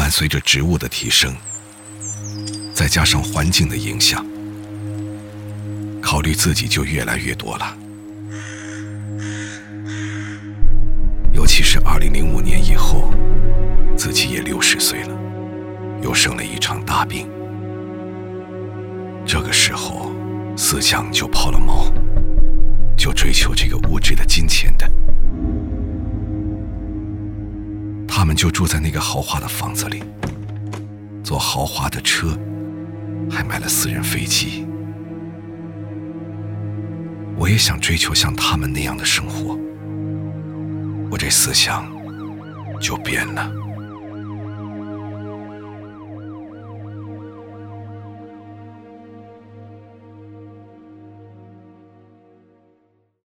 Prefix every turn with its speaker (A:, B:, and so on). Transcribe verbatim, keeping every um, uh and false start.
A: 伴随着职务的提升，再加上环境的影响，考虑自己就越来越多了。尤其是二零零五年以后，自己也六十岁了，又生了一场大病。这个时候，思想就抛了锚，就追求这个物质的金钱的。他们就住在那个豪华的房子里，坐豪华的车，还买了私人飞机。我也想追求像他们那样的生活，我这思想就变了。